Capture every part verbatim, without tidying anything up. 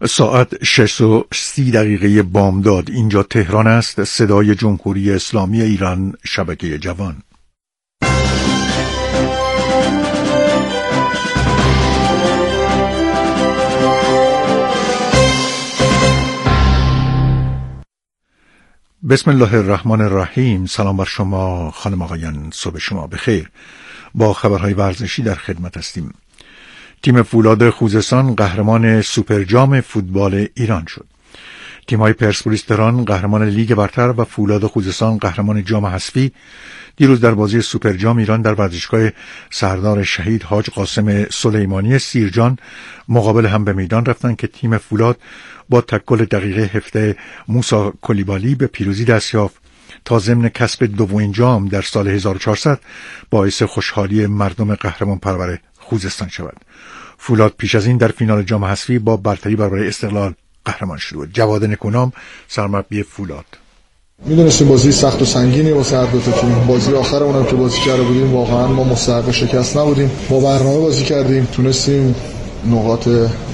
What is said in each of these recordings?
ساعت شش و سی دقیقه بامداد اینجا تهران است. صدای جمهوری اسلامی ایران، شبکه جوان. بسم الله الرحمن الرحیم. سلام بر شما خانم آقایان، صبح شما بخیر. با خبرهای ورزشی در خدمت هستیم. تیم فولاد خوزستان قهرمان سوپر جام فوتبال ایران شد. تیم‌های پرسپولیس تهران قهرمان لیگ برتر و فولاد خوزستان قهرمان جام حذفی دیروز در بازی سوپر جام ایران در ورزشگاه سردار شهید حاج قاسم سلیمانی سیرجان مقابل هم به میدان رفتند که تیم فولاد با تکل دقیقه هفده موسی کلیبالی به پیروزی دست یافت تا ضمن کسب دومین جام در سال هزار و چهارصد باعث خوشحالی مردم قهرمان پرور خوزستان شود. فولاد پیش از این در فینال جام حذفی با برتری بر استقلال قهرمان شده بود. جواد نکونام، سرمربی فولاد: میدونستیم بازی سخت و سنگینی واسه هر دو تا تیم. بازی آخر اونم که بازی کرده بودیم واقعا ما مستحق شکست نبودیم. با برنامه بازی کردیم، تونستیم نقاط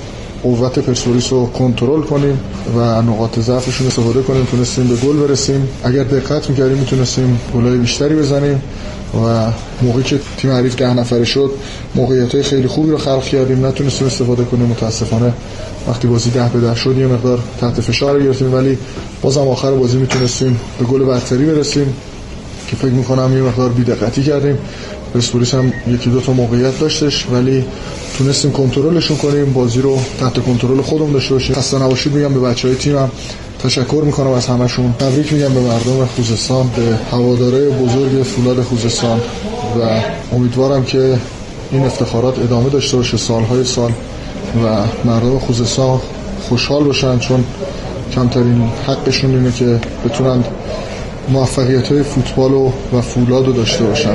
قوت پرسپولیس رو کنترل کنیم و نقاط ضعفشون استفاده کنیم، تونستیم به گل برسیم. اگر دقت می‌کردیم میتونستیم گل‌های بیشتری بزنیم و موقعی که تیم حریف ده نفره شد موقعیت‌های خیلی خوبی رو خلق کردیم، نتونستیم استفاده کنیم. متاسفانه وقتی بازی ده به ده شد یه مقدار تحت فشار گرفتیم، ولی بازم آخر بازی میتونستیم به گل برتری برسیم که فکر می‌کنم یه مقدار بی‌دقتی کردیم. پرسپولیس هم یکی دو تا موقعیت داشتش ولی تونستیم کنترلشون کنیم، بازی رو تحت کنترل خودمون داشته باشیم. خسته نباشید میگم به بچهای تیمم، تشکر میکنم از همشون. تبریک میگم به مردم خوزستان، به هواداره بزرگ فولاد خوزستان و امیدوارم که این افتخارات ادامه داشته باشه سالهای سال و مردم خوزستان خوشحال باشن، چون کمترین حقشون اینه که بتونن موفقیت‌های فوتبال و فولاد رو داشته باشن.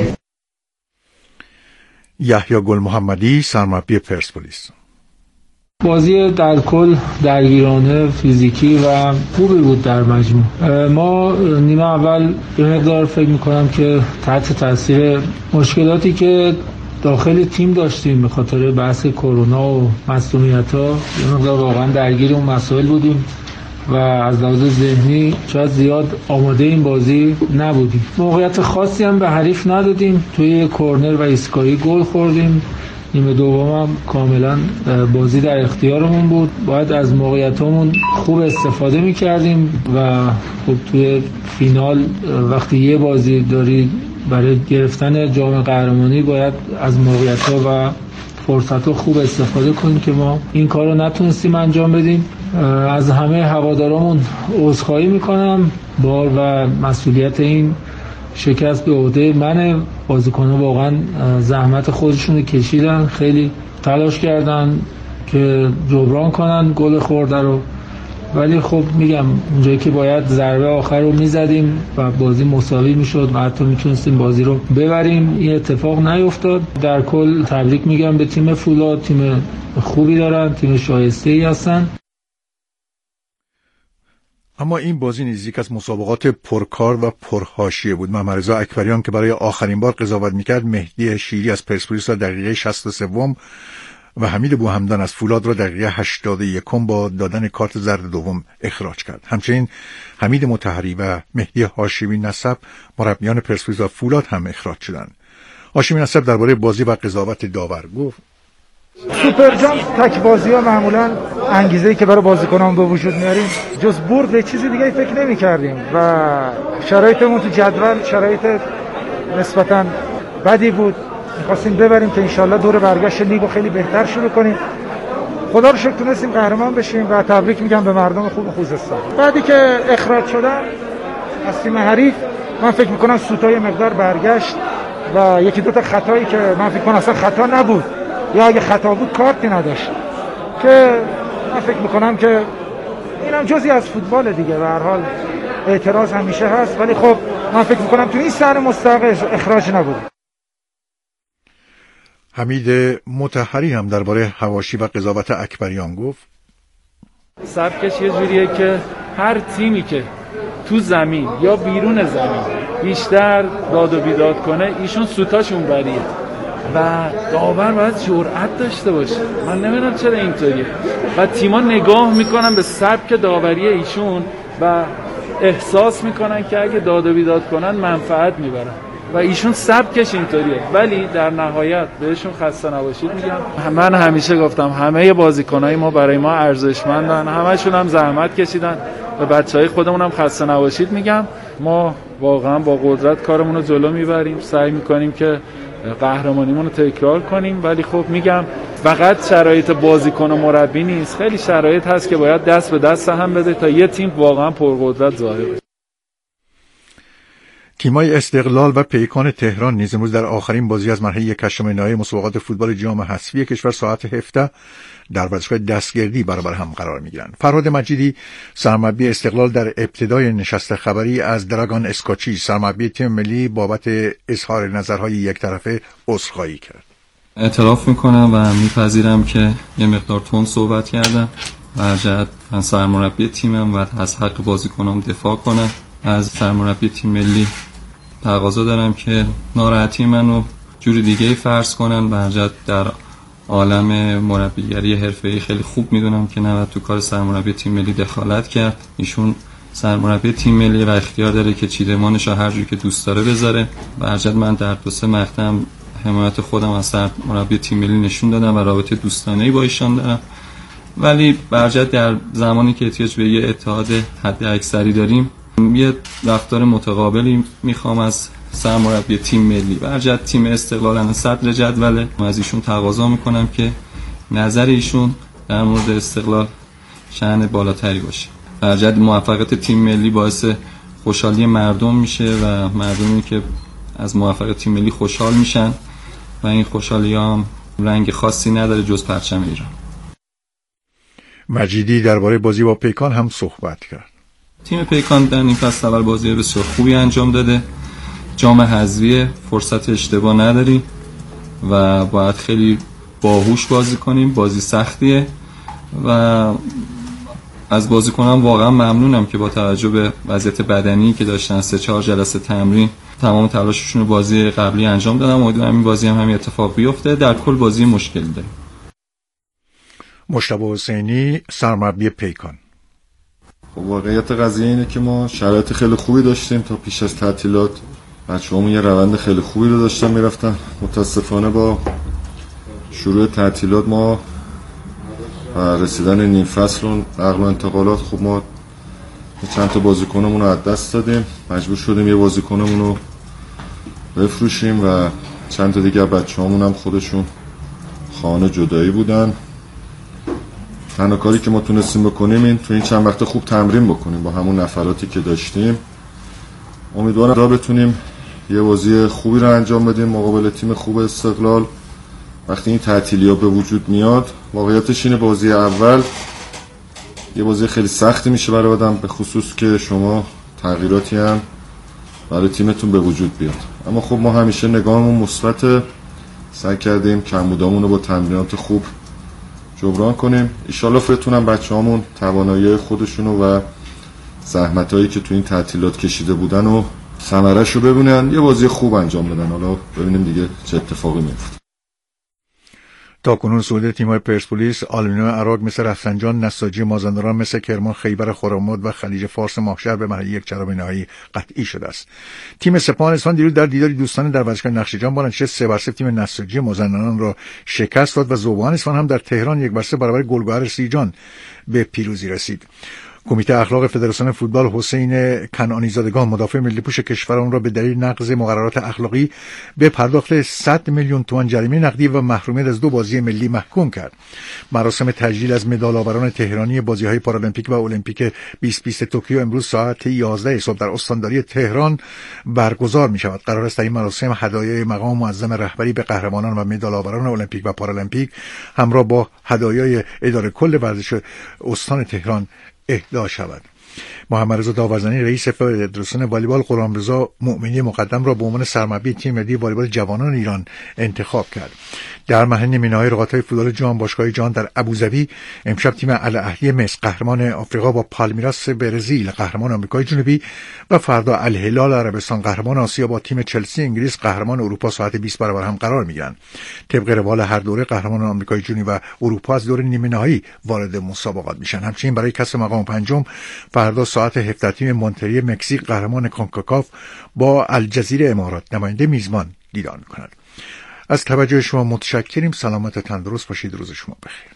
یحیی گل محمدی، سرمربی پرسپولیس: بازی در کل درگیرانه، فیزیکی و خوبی بود در مجموع. ما نیمه اول به مقدار فکر میکنم که تحت تاثیر مشکلاتی که داخل تیم داشتیم به خاطر بحث کرونا و مصونیت‌ها به مقدار واقعا درگیر اون مسائل بودیم و از لحاظ ذهنی شاید زیاد آماده این بازی نبودیم. موقعیت خاصی هم به حریف ندادیم، توی کورنر و ایستگاهی گل خوردیم. نیمه دوم هم کاملا بازی در اختیارمون بود، باید از موقعیتامون خوب استفاده می‌کردیم و خب توی فینال وقتی یه بازی داری برای گرفتن جام قهرمانی باید از موقعیت‌ها و فرصت‌ها خوب استفاده کنیم که ما این کار رو نتونستیم انجام بدیم. از همه هوادارامون عذرخواهی میکنم. بار و مسئولیت این شکست به عهده منه. بازیکن‌ها واقعا زحمت خودشون رو کشیدن، خیلی تلاش کردن که جبران کنن گل خورده رو، ولی خب میگم اونجایی که باید ضربه آخر رو میزدیم و بازی مساوی میشد و حتی میتونستیم بازی رو ببریم، این اتفاق نیفتاد. در کل تبریک میگم به تیم فولاد، تیم خوبی دارن، تیم شایسته‌ای هستن. اما این بازی نزدیک از مسابقات پرکار و پرحاشیه بود. محمد رضا اکبریان که برای آخرین بار قضاوت میکرد مهدی شیری از پرسپولیس را دقیقه شصت و سه و حمید بوهمدان از فولاد را دقیقه هشتاد و یک با دادن کارت زرد دوم اخراج کرد. همچنین حمید مطهری و مهدی هاشمی نسب مربیان پرسپولیس و فولاد هم اخراج شدند. هاشمی نسب درباره بازی و قضاوت داور گفت: سوپر جام تک بازی‌ها معمولاً انگیزه‌ای که برای بازیکنان به وجود میاریم جز برد به چیزی دیگه فکر نمی‌کردیم و شرایطمون تو جدول شرایط نسبتاً بدی بود. می‌خواستیم ببریم که انشالله دور برگشت لیگو خیلی بهتر شروع کنیم. خدا رو شکر تونستیم قهرمان بشیم و تبریک میگم به مردم خوب خوزستان. بعدی که اخراج شدن از تیم حریف من فکر می‌کنم سوتای مقدار برگشت و یکی دو تا خطایی که من فکر کنم اصلا خطا نبود یا اگه خطا بود کارتی نداشت که من فکر میکنم که اینم جزئی از فوتبال دیگه، به هر حال اعتراض همیشه هست، ولی خب من فکر میکنم تو این صحنه مستحق اخراج نبود. حمید مطهری هم درباره حواشی و قضاوت اکبریان گفت: سبکش یه جوریه که هر تیمی که تو زمین یا بیرون زمین بیشتر داد و بیداد کنه ایشون سوتاشون بریه و داور باید جرأت داشته باشه. من نمیدونم چرا اینطوریه و تیم‌ها نگاه میکنن به سبک داوری ایشون و احساس میکنن که اگه داد و بیداد کنن منفعت میبرن و ایشون سبکش اینطوریه، ولی در نهایت بهشون خسته نباشید میگم. من همیشه گفتم همه بازیکنای ما برای ما ارزشمندن، همشون هم زحمت کشیدن و بچهای خودمون هم خسته نباشید میگم. ما واقعا با قدرت کارمون رو جلو میبریم، سعی میکنیم که قهرمانیمون رو تکرار کنیم، ولی خب میگم فقط شرایط بازیکن و مربی نیست، خیلی شرایط هست که باید دست به دست هم بده تا یه تیم واقعا پرقدرت ظاهر بشه. تیمای استقلال و پیکان تهران نیز امروز در آخرین بازی از مرحله یک هشتم نهایی مسابقات فوتبال جام حذفی کشور ساعت هفده در ورزشگاه دستگردی برابر هم قرار میگیرند. فرهاد مجیدی سرمربی استقلال در ابتدای نشست خبری از دراگان اسکاچی سرمربی تیم ملی بابت اظهار نظرهای یک طرفه عذرخواهی کرد. اعتراف میکنم و میپذیرم که یه مقدار تند صحبت کردم و جهت من سرمربی تیمم و از حق بازیکنام دفاع کنم. از سرمربی تیم ملی تقاضا دارم که ناراحتی منو جوری دیگه فرض کنن و جهت در عالم مربیگری حرفه‌ای خیلی خوب میدونم که نباید تو کار سرمربی تیم ملی دخالت کرد. ایشون سرمربی تیم ملی و اختیار داره که چیدمانش رو هر جوری که دوست داره بذاره و هر جد من در دو سه مقطع حمایت خودم از سرمربی تیم ملی نشون دادم و رابطه دوستانه‌ای با ایشان دارم، ولی برجت در زمانی که احتیاج به یه اتحاد حد اکثری داریم یه رفتار متقابلی میخوام از سرمربی تیم ملی. برجت تیم استقلال الان صدر جدوله، از ایشون تقاضا میکنم که نظر ایشون در مورد استقلال شأن بالاتری باشه. برجت موفقیت تیم ملی باعث خوشحالی مردم میشه و مردمی که از موفقیت تیم ملی خوشحال میشن و این خوشحالی هم رنگ خاصی نداره جز پرچم ایران. مجیدی درباره بازی با پیکان هم صحبت کرد. تیم پیکان در این فصل اول بازی بسیار خوبی انجام داده. جام حذفی فرصت اشتباه نداریم و باید خیلی باهوش بازی کنیم. بازی سختیه و از بازیکنان واقعا ممنونم که با توجه به وضعیت بدنی که داشتن سه چهار جلسه تمرین تمام تلاششون رو بازی قبلی انجام دادن. امیدوارم این بازی هم همین اتفاق بیفته. در کل بازی مشکلی داریم. مجتبی حسینی سرمربی پیکان: خب واقعیت قضیه اینه که ما شرایط خیلی خوبی داشتیم تا پیش از تعطیلات. بچه‌هامون یه روند خیلی خوبی رو داشتن میرفتن. متاسفانه با شروع تعطیلات ما و رسیدن نیم فصل و نقل و انتقالات خب ما چند تا بازیکنمون رو از دست دادیم. مجبور شدیم یه بازیکنمون رو بفروشیم و چند تا دیگه بچه‌هامون هم خودشون خانه جدایی بودن. تنها کاری که ما تونستیم بکنیم این تو این چند وقت خوب تمرین بکنیم با همون نفراتی که داشتیم. امیدوارم را بتونیم یه بازی خوبی رو انجام بدیم مقابل تیم خوب استقلال. وقتی این تعطیلی‌ها به وجود میاد واقعیتش اینه بازی اول یه بازی خیلی سختی میشه برای آدم، به خصوص که شما تغییراتی هم برای تیمتون به وجود بیاد. اما خب ما همیشه نگاهمون مثبت، سعی کردیم کمبودامون رو با تمرینات خوب جبران کنیم. ایشالا بتونن بچه‌هامون توانایی خودشونو و زحمتایی که تو این تعطیلات کشیده بودن و ثمره‌اش رو ببینن، یه بازی خوب انجام بدن. حالا ببینیم دیگه چه اتفاقی میفته. تا کنون صعود تیم‌های پرسپولیس، آلومینیوم عراق مثل رفسنجان، نساجی مازندران مثل کرمان، خیبر خرم‌آباد و خلیج فارس ماهشهر به مرحله یک چهارم نهایی قطعی شده است. تیم سپاهان اصفهان دیروز در دیداری دوستانه در ورزشگاه نقشه‌جان با نتیجه سه بر صفر تیم نساجی مازندران را شکست داد و ذوبان اصفهان هم در تهران یک بر صفر برابر گلگهر سیجان به پیروزی رسید. کمیته اخلاق فدراسیون فوتبال حسین کنعانی زادگان مدافع ملی پوش کشور آن را به دلیل نقض مقررات اخلاقی به پرداخت صد میلیون تومان جریمه نقدی و محرومیت از دو بازی ملی محکوم کرد. مراسم تجلیل از مدال آوران تهرانی بازی‌های پارالمپیک و المپیک بیست بیست توکیو امروز ساعت یازده صبح در استانداری تهران برگزار می‌شود. قرار است در این مراسم هدایای مقام معظم رهبری به قهرمانان و مدال آوران المپیک و پارالمپیک همراه با هدایای اداره کل ورزش استان تهران اهدا شود. محمد رضا داورزنی رئیس فدراسیون والیبال، غلامرضا مؤمنی مقدم را به عنوان سرمربی تیم ملی والیبال جوانان ایران انتخاب کرد. در مرحله نیمه‌نهایی رقابت‌های فوتبال جهان باشگاه جهان در ابوظبی امشب تیم الاهلی مصر قهرمان آفریقا با پالمیراس برزیل قهرمان آمریکای جنوبی و فردا الهلال عربستان قهرمان آسیا با تیم چلسی انگلیس قهرمان اروپا ساعت بیست برابر هم قرار می‌گیرند. طبق روال هر دوره قهرمان آمریکای جنوبی و اروپا از دور نیمه‌نهایی وارد مسابقات میشن. همچنین برای کسب مقام پنجم فردا ساعت هفده تیم مونتری مکزیک قهرمان کانکاکاف با الجزیره امارات نماینده میزبان دیدار می‌کند. از توجه شما متشکریم. سلامت و تندرست باشید. روز شما بخیر.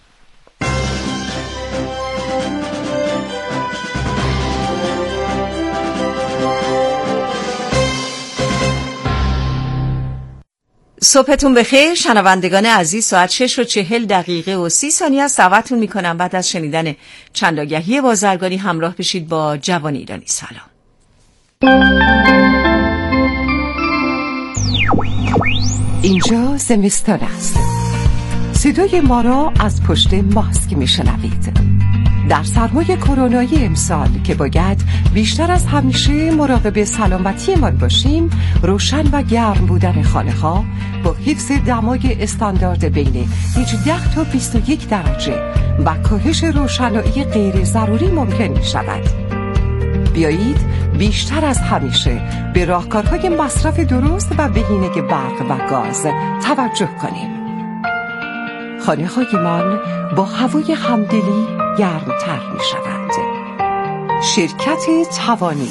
صبحتون بخیر شنوندگان عزیز. ساعت شش و چهل دقیقه و سی ثانیه است. دعوتتون میکنم بعد از شنیدن چند آگهی بازرگانی همراه بشید با جوان ایرانی. سلام. اینجا زمستان است. صدای ما را از پشت ماسک میشنوید. در سرمای کرونایی امسال که باید بیشتر از همیشه مراقب سلامتی ما باشیم، روشن و گرم بودن خانه ها با حفظ دمای استاندارد بین هجده تا بیست و یک درجه و کاهش روشنایی غیر ضروری ممکن می شود. بیایید بیشتر از همیشه به راهکارهای مصرف درست و بهینه برق و گاز توجه کنیم. خانه هایمان با هوای همدلی گرمتر می شوند. شرکت توانی.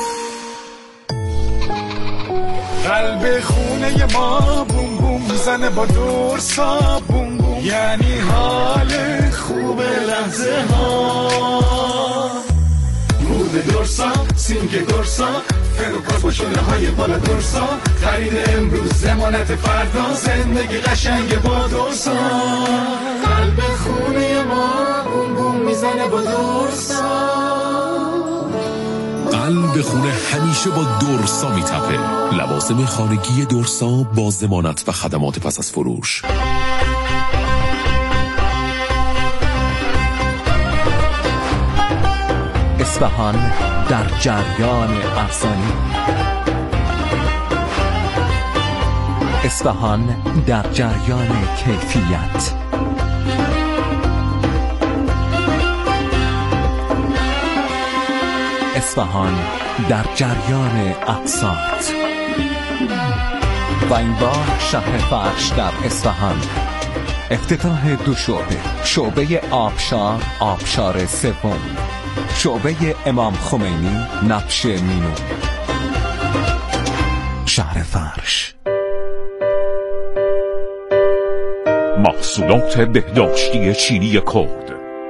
قلب خونه ما بوم بوم میزنه با دورسا بوم بوم، یعنی حال خوب لحظه ها. رود دورسا، سینک دورسا، فروکار با شده های بالا دورسا، خرید امروز ضمانت فردا، زندگی قشنگ با دورسا. قلب خونه ما بوم بوم میزنه با دورسا. قلب خونه همیشه با دورسا میتپه. لوازم خانگی دورسا با ضمانت و خدمات پس از فروش. اصفهان در جریان ارزانی. اصفهان در جریان کیفیت. اصفهان در جریان اقساط. و این بار شهر فرش در اصفهان. افتتاح دو شعبه، شعبه آبشار، آبشار سوم، شعبه امام خمینی، نبش مینو. شهر فرش. محصولات بهداشتی چینی کرد،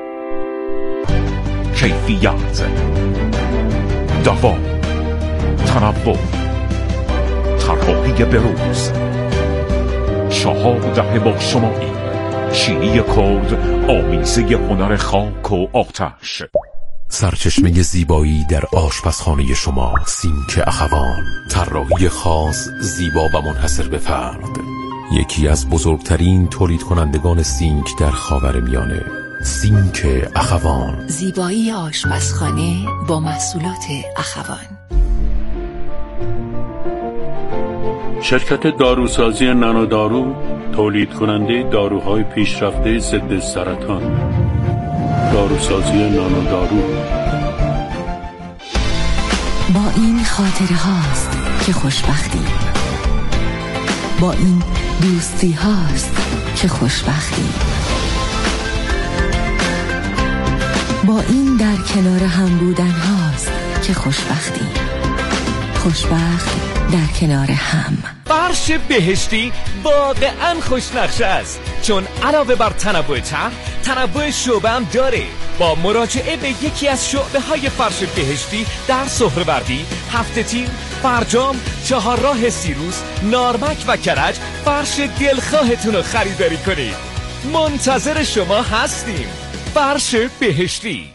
کیفیت، دوام، تنوع، طراحی بروز. چهار دهه با شمایی. چینی کرد، آمیزه هنر خاک و آتش. سرچشمه زیبایی در آشپزخانه شما، سینک اخوان. طراحی خاص، زیبا و منحصر به فرد. یکی از بزرگترین تولید کنندگان سینک در خاورمیانه. سینک اخوان. زیبایی آشپزخانه با محصولات اخوان. شرکت داروسازی نانودارو، تولید کننده داروهای پیشرفته ضد سرطان. داروسازی نانودارو. با این خاطره هاست که خوشبختی. با این دوستی هاست که خوشبختی. با این در کنار هم بودن هاست که خوشبختی. خوشبخت در کنار هم. فرش بهشتی واقعا خوشنقشه است، چون علاوه بر تنوع طرح، تنوع شعبه هم داره. با مراجعه به یکی از شعبه های فرش بهشتی در سهروردی، هفته تیر، فرجام، چهارراه سیروس، نارمک و کرج، فرش دلخواهتون رو خریداری کنید. منتظر شما هستیم. فرش بهشتی.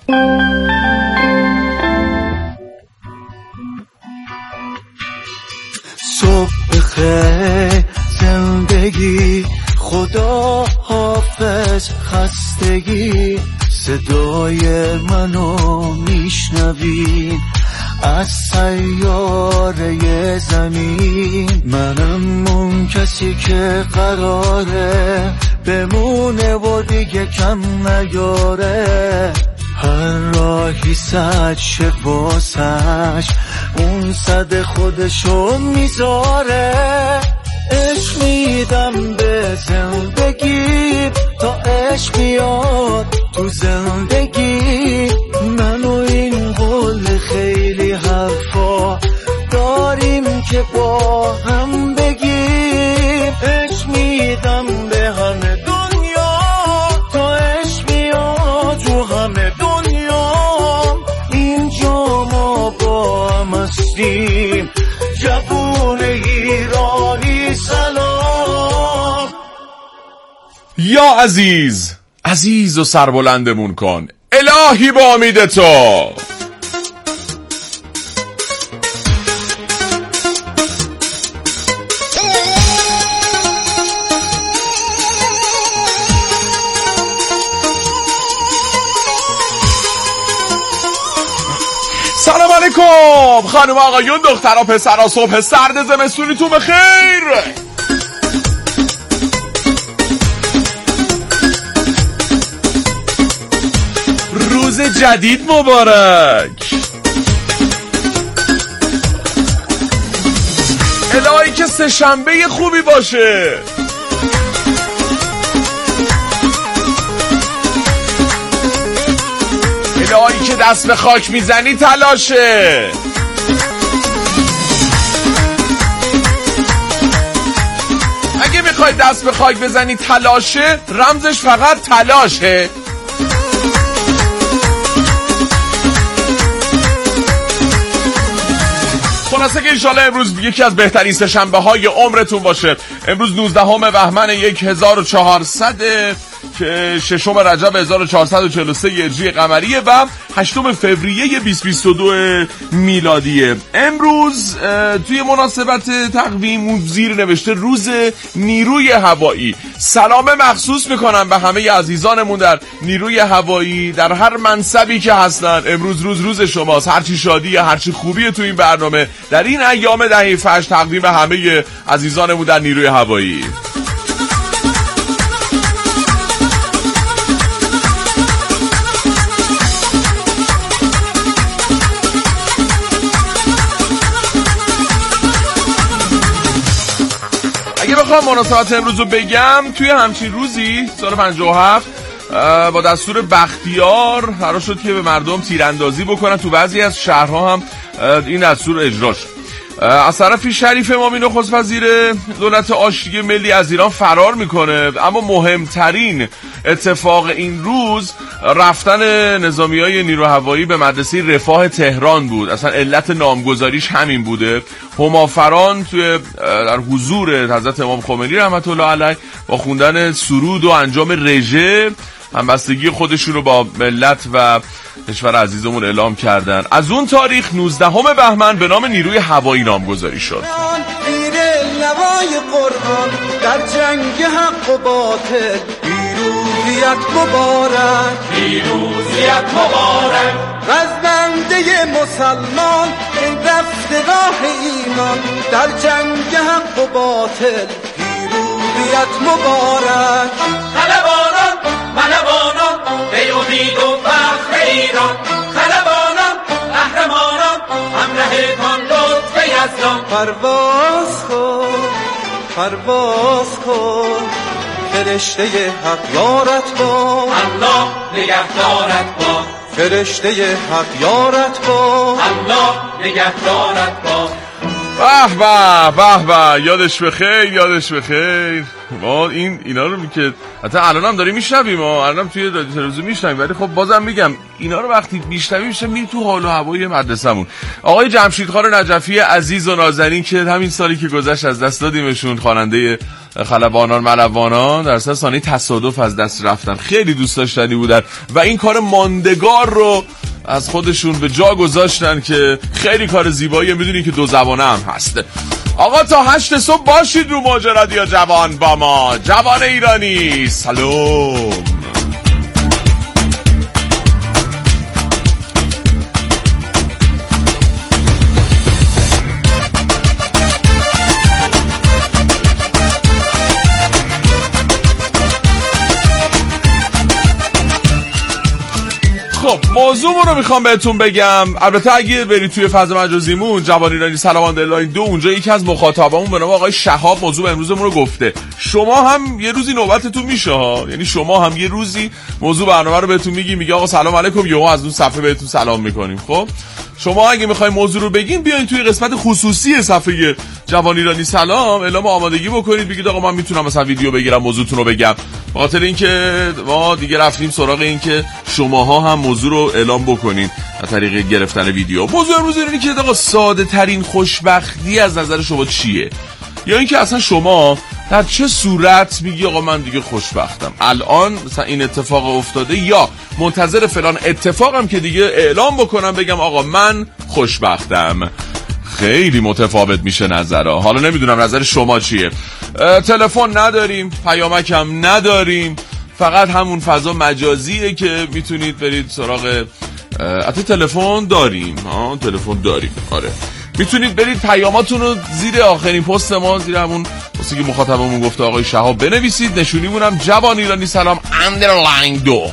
صبح بخیر زندگی، خدا حافظ خستگی، صدای منو میشنوین از سیاره زمین. منم اون کسی که قراره بمونه و دیگه کم نیاره. هر راهی صد شه واسش اون صد خودشو میذاره. عشق میدم به زندگی تا عشق بیاد تو زندگی. من و این قول خیلی حرفا داریم که با هم بگیم. عشق میدم به همه دنیا تا عشق بیاد تو همه دنیا. اینجا ما با هم هستیم جوون ایرانی سلام. یا عزیز عزیز و سربلندمون کن الهی با امید تو. سلام علیکم خانم آقایون دخترها پسرها، صبح سرد زمستونیتون بخیر. روز جدید مبارک. الهی که سه شنبه خوبی باشه. الهی که دست به خاک میزنی تلاشه. اگه میخوای دست به خاک بزنی تلاشه، رمزش فقط تلاشه. خلاصه که انشالله امروز یکی از بهترین سه شنبه های عمرتون باشه. امروز نوزدهم بهمن هزار و چهارصد که ششم رجب هزار و چهارصد و چهل و سه هجری قمریه و هشتم فوریه بیست بیست و دو میلادیه. امروز توی مناسبت تقویم اون زیر نوشته روز نیروی هوایی. سلام مخصوص میکنم به همه عزیزانمون در نیروی هوایی در هر منصبی که هستن. امروز روز روز شماست. هرچی شادیه، هرچی خوبیه تو این برنامه در این ایام دهه فجر تقدیم به همه عزیزانمون در نیروی هوایی. بخوام مناسبت امروز رو بگم، توی همچین روزی سال پنجاه و هفت با دستور بختیار قرار شد که به مردم تیراندازی بکنن. تو بعضی از شهرها هم این دستور اجرا شد. از طرفی شریف امامی نخست وزیر دولت آشتی ملی از ایران فرار میکنه. اما مهمترین اتفاق این روز رفتن نظامیای نیرو هوایی به مدرسه رفاه تهران بود. اصلا علت نامگذاریش همین بوده. همافران توی در حضور حضرت امام خمینی رحمت الله علیه با خوندن سرود و انجام رژه همبستگی خودشون رو با ملت و کشور عزیزمون اعلام کردن. از اون تاریخ نوزدهم بهمن به نام نیروی هوایی نامگذاری شد. لوای قرآن در جنگ حق و باطل پیروزیت مبارک، پیروزیت مبارک. غزنده مسلمان ای رفت راه ایمان در جنگ حق و باطل پیروزیت مبارک. خلبانان ملوانان ای امید و فخر ایران، خلبانان قهرمانان همراهتان لطف یزدان. پرواز کن پرواز کن فرشته حق یارت با، الله نگهدارت با. فرشته حق یارت با، الله نگهدارت با. به به به به یادش بخیر یادش بخیر. ما این اینا رو که حتی الان هم داریم میشنویم، ما الان توی رادیو تلویزیون میشنویم، ولی خب بازم میگم اینا رو وقتی میشنویم میشه میریم تو حال و هوای مدرسمون. آقای جمشیدخان نجفی عزیز و نازنین که همین سالی که گذشت از دست دادیمشون، خواننده خلبانان ملوانان، در اصل ثانی تصادف از دست رفتن. خیلی دوست داشتنی بودن و این کار ماندگار رو از خودشون به جا گذاشتن که خیلی کار زیباییه. میدونی که دو زبانه هم هست. آقا تا هشت صبح باشید رو موج رادیو جوان با ما، جوان ایرانی. سلام. موضوعمون رو میخوام بهتون بگم. البته اگه برید توی فضا مجازیمون جوان ایرانی سلام لاین دو، اونجا یکی از مخاطبامون به نام آقای شهاب موضوع امروزمون رو گفته. شما هم یه روزی نوبتتون میشه ها، یعنی شما هم یه روزی موضوع برنامه رو بهتون میگی، میگه آقا سلام علیکم، یهو از اون صفحه بهتون سلام میکنیم. خب شما اگه میخواین موضوع رو بگین بیاین توی قسمت خصوصی صفحه جوان ایرانی سلام اعلام آمادگی بکنید، بگید آقا من میتونم مثلا ویدیو بگیرم موضوعتون رو بگم. به خاطر اینکه ما دیگه رفتیم سراغ اینکه شماها هم موضوع رو اعلام بکنین از طریق گرفتن ویدیو. موضوع امروز اینه که آقا ساده ترین خوشبختی از نظر شما چیه؟ یا اینکه اصلا شما در چه صورت میگی آقا من دیگه خوشبختم، الان مثلا این اتفاق افتاده، یا منتظر فلان اتفاقم که دیگه اعلام بکنم بگم آقا من خوشبختم. خیلی متفاوت میشه نظرها. حالا نمیدونم نظر شما چیه. تلفن نداریم، پیامک هم نداریم، فقط همون فضا مجازیه که میتونید برید سراغ. حتی تلفن داریم، ها تلفن داریم، آره میتونید برید پیاماتون رو زیر آخرین پست ما، زیر همون پستی که مخاطبمون گفته آقای شهاب بنویسید. نشونیمونم جوان ایرانی سلام اندرلاین دو.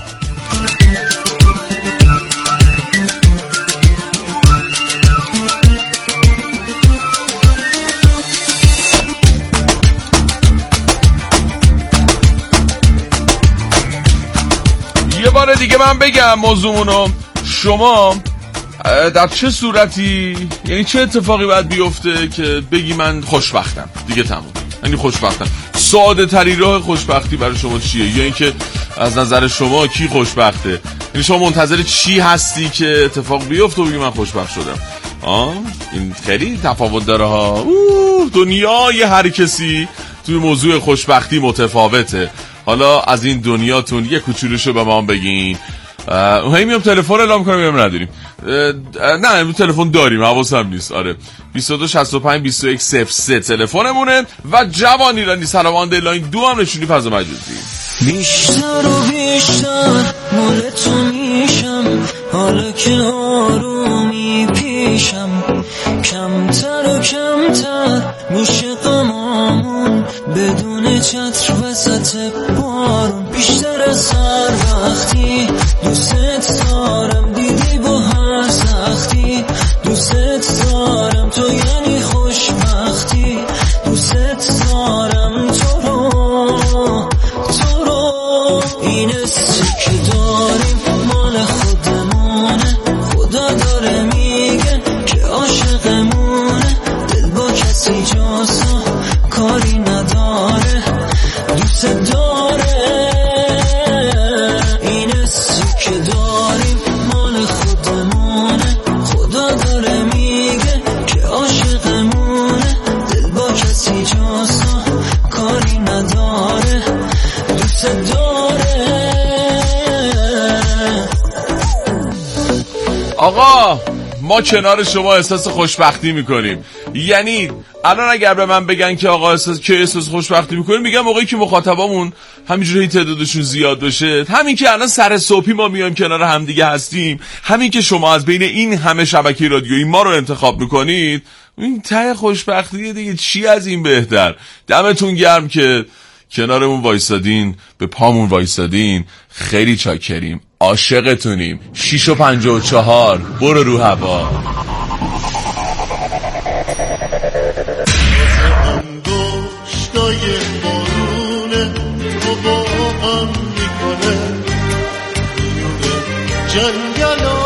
یه بار دیگه من بگم موضوعمونو. شما در چه صورتی، یعنی چه اتفاقی باید بیفته که بگی من خوشبختم دیگه تموم، یعنی خوشبختم؟ ساده ترین راه خوشبختی برای شما چیه؟ یا اینکه از نظر شما کی خوشبخته؟ یعنی شما منتظر چی هستی که اتفاق بیفته و بگی من خوشبخت شدم؟ آه این خیلی تفاوت داره ها. اوه دنیای هر کسی توی موضوع خوشبختی متفاوته. حالا از این دنیاتون یه کوچولوشو به ما بگین. هی میام تلفن اعلام کنم میام نداریم. نه تلفون داریم، حواسم نیست. آره بیست و دو شصت و پنج بیست و یک صفر سه تلفنمونه و جوان ایرانی سلام آندرلاین دو هم نشونی فضا مجازی. بیشتر و بیشتر مال تو میشم، حالا که آرومی پیشم، کمتر و کمتر گوش غمامون بدون چتر وسط بارون، بیشتر از هر وقتی دوست دارم، دیدی با هر سختی دوست دارم، تو یعنی خوشبختی، دوست دارم تو رو تو رو. این حسی که داریم مال خودمونه، خدا داره میگه که عاشقمونه، دل با کسی جاسا کاری نداره، دوست داره. این حسی که داریم مال خودمونه، خدا داره میگه که عاشقمونه، دل با کسی جاسا کاری نداره، دوست داره. آقا ما کنار شما احساس خوشبختی میکنیم. یعنی الان اگر به من بگن که آقا احساس که احساس خوشبختی میکنیم، میگم موقعی که مخاطبامون همینجوری تعدادشون زیاد بشه، همین که الان سر صبحی ما میایم کنار همدیگه هستیم، همین که شما از بین این همه شبکه رادیویی ما رو انتخاب میکنید، این ته خوشبختیه دیگه. چی از این بهتر؟ دمتون گرم که کنارمون وایسادین، به پامون وایسادین، خیلی چاکریم، عاشقتونیم. شیش و پنجاه و چهار برو رو هوا. انگشتای بارونه تو با هم میکنه جنگلا.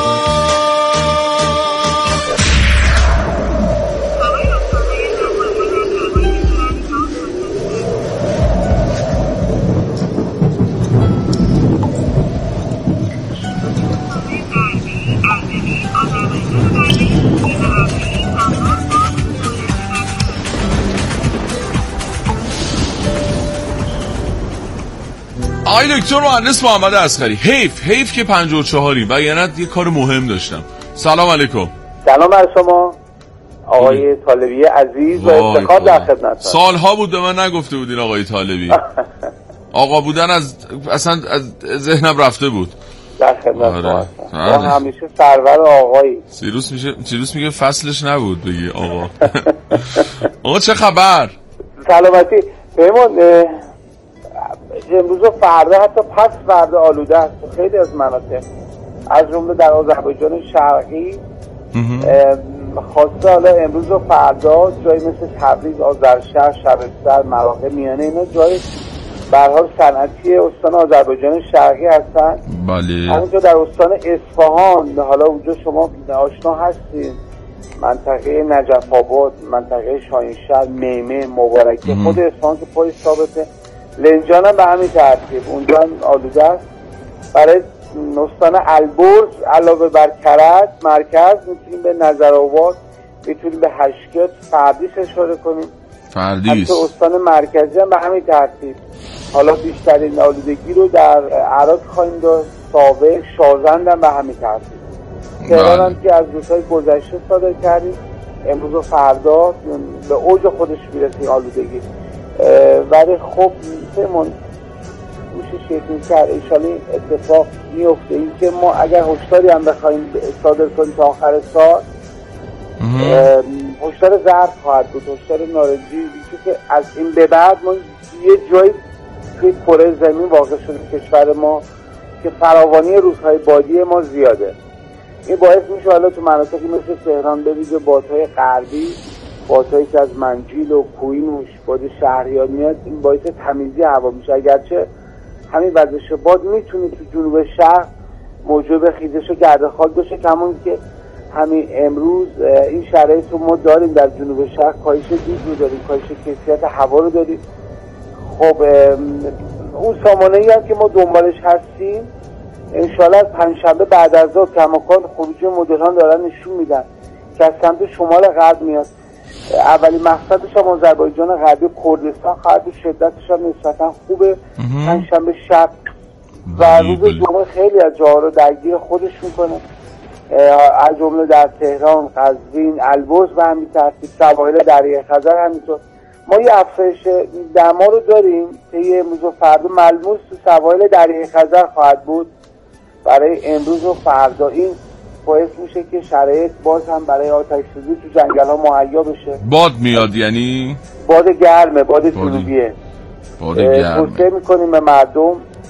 آقای دکتر مهندس محمد اصغری، حیف حیف که پنجاه و چهاریم و یعنی یه کار مهم داشتم. سلام علیکم. سلام بر شما آقای طالبی عزیز و افتخار در خدمتتون. سالها بود به من نگفته بودین آقای طالبی. آقا بودن از اصلا از ذهنم رفته بود. در خدمت ما همیشه سرور آقایی. سیروس میشه سیروس میگه فصلش نبود بگی آقا. آقا چه خبر؟ سلامتی. پیمان امروز و فردا حتی پس فردا آلوده است خیلی از مناطق. از جمله در آذربایجان شرقی خواسته حالا امروز و فردا جایی مثل تبریز، آذرشهر، شبستر، مراغه، میانه اینا جای به هر حال صنعتی استان آذربایجان شرقی هستن. بله. همونجا در استان اصفهان، حالا اونجا شما آشنا هستین، منطقه نجف آباد، منطقه شاهینشهر، میمه، مبارکی، خود اصفهان که پای ثابته، لنجان هم به همین ترتیب اونجا هم آلوده است. برای استان البرز علاوه بر کرج مرکز میتونیم به نظرآباد، میتونیم به هشکت، فردیس اشاره کنیم. فردیس. حتی استان مرکزی هم به همین ترتیب. حالا بیشترین آلودگی رو در عراق خواهیم داشت، ساوه، شازند هم به همین ترتیب. تهران هم که از روزهای گذشته صادر کردیم، امروز و فردا به اوج خودش میرسه آلودگی. ولی خب میتونم میشه شکل کرد انشالله این اتفاق میفته. این که ما اگر هشداری هم بخوایم صادر کنیم تا آخر سال، هشدار زرد خواهد بود، هشدار نارنجی، که از این به بعد ما یه جایی توی کره زمین واقع شده کشور ما که فراوانی روزهای بادی ما زیاده. این باعث میشه حالا تو مناطقی مثل تهران به ویژه بادهای غربی، بادهایی که از منجیل و کوینوش، باد شهریار میاد، این باعث تمیزی هوا میشه. اگرچه همین وزش باد میتونه تو جنوب شهر موجب خیزش و گرد خاک باشه، کمون که همین امروز این شرایط رو ما داریم در جنوب شهر، کاهش دود رو داریم، کاهش کیفیت هوا رو داریم. خب اون سامانه‌ای هم که ما دنبالش هستیم انشالله از پنجشنبه بعد از ظهر کماکان خروجی مدل‌ها دارن نشون میدن که از سمت شمال غرب میاد. اولی مقصدش هم آذربایجان غربی، کردستان خواهد، شدتش هم نسبتا خوبه. پنجشنبه شب و روز جمعه خیلی از جاها رو درگیر خودش میکنه، از جمله در تهران، قزوین، البرز و همین ترتیب، سواحل دریای خزر همینطور. ما یه افزایش دما رو داریم که امروز و فردا ملموس تو سواحل دریای خزر خواهد بود برای امروز و فردا. این باعث میشه که شرایط باز هم برای آتش سوزی تو جنگل ها مهیا بشه. باد میاد، یعنی باد گرمه، باد جنوبیه. باد گرمه. توصیه میکنیم به مردم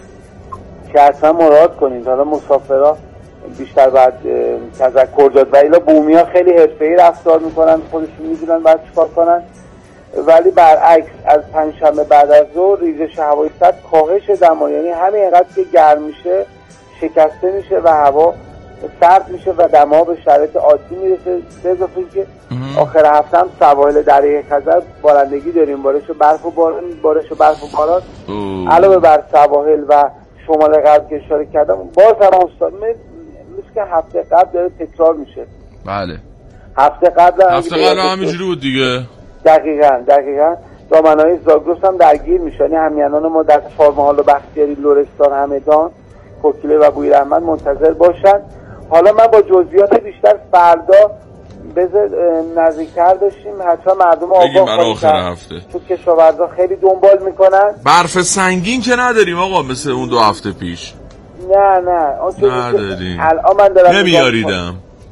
که اصلا مراعات کنید. حالا مسافرها بیشتر باید تذکر داد و ایلا بومیا خیلی حرفه‌ای رفتار میکنن، خودشون میدونن باید چیکار کنن. ولی برعکس از پنجشنبه بعد از ظهر ریزش هوای سرد، کاهش دما، یعنی همین اینقدر که گرم میشه شکسته میشه و هوا سرد میشه و دما به شرایط عادی میرسه. به اضافه که آخر هفته هم سواحل دریای خزر بارندگی داریم، بارش و برف و باران، بارش و برف و باران. علاوه بر سواحل و شمال غرب که اشاره کردم، باز هم استاد مثل که هفته قبل داره تکرار میشه. بله. هفته قبل هفته قبل همینجوری بود دیگه. دقیقاً دقیقاً دامنهای زاگرس هم درگیر میشن. یعنی همینان ما در فارمحال و بختیاری، لرستان، همدان، کوکیله و بویراحمد منتظر باشن. حالا من با جزئیات بیشتر فردا بذار نزدیکتر داشتیم، حتما مردم آگاه آخر هفته تو کشاورزا خیلی دنبال میکنن. برف سنگین که نداریم آقا مثل اون دو هفته پیش. نه نه نداریم. الان من دارم نمیاریدم.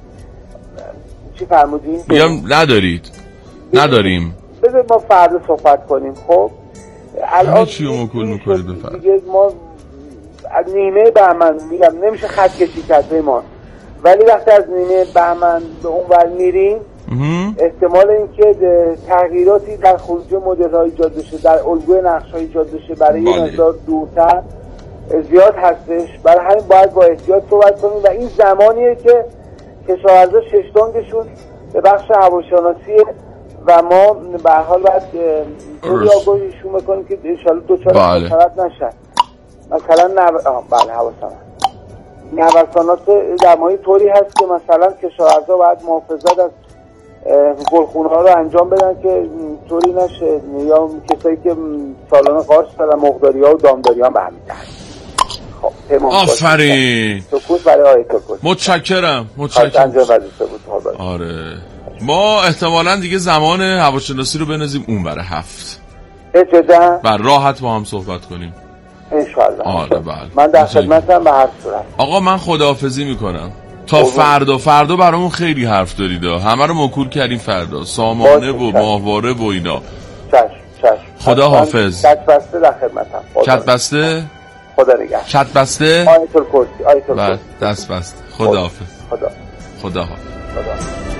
چی فرمودین؟ میگم ندارید. نداریم. بذار ما فردا صحبت کنیم. خب الان چی رو مکل میکنید بفرد؟ دیگه ما از نیمه بهمن میگم نمیشه خط کشی کرد ما، ولی وقتی از نیمه بهمن به اون ور میریم احتمال اینکه تغییراتی در خروجی مدل ها ایجاد بشه، در الگوی نقش ها ایجاد بشه برای یه مقدار دورتر زیاد هستش. برای همین باید با احتیاط صحبت کنیم و این زمانیه که کشاورزا ششتانگشون به بخش هواشناسیه و ما به هر حال باید طوری آگاهیشون بکنیم که انشالله دوچار خسارت نشن. مثلا نو... بله حواسم نوسانات دمایی طوری هست که مثلا کشاورزا باید محافظت از گلخونه ها رو انجام بدن که طوری نشه، یا کسایی که سالانه قارچ دارن، مقداری ها و دامداری ها به همین خب آفرین. سکوت برای آیت سکوت. متشکرم متشکرم. آره ما احتمالاً دیگه زمان هواشناسی رو بنازیم اون برای هفت اجازه بر راحت با هم صحبت کنیم انشالله. آره بله. من در خدمتم به هر صورت. آقا من خداحافظی میکنم تا فردا. فردا برامون خیلی حرف دارید، همه رو موکول کردیم فردا، سامانه و ماهواره و اینا. چشم چشم. خدا حافظ. کت بسته در خدمتم. کت بسته خدا نگهدار. شط بسته؟ آیت الکرسی. آیت الکرسی. دست بسته. خدا حافظ. خدا خدا حافظ. خدا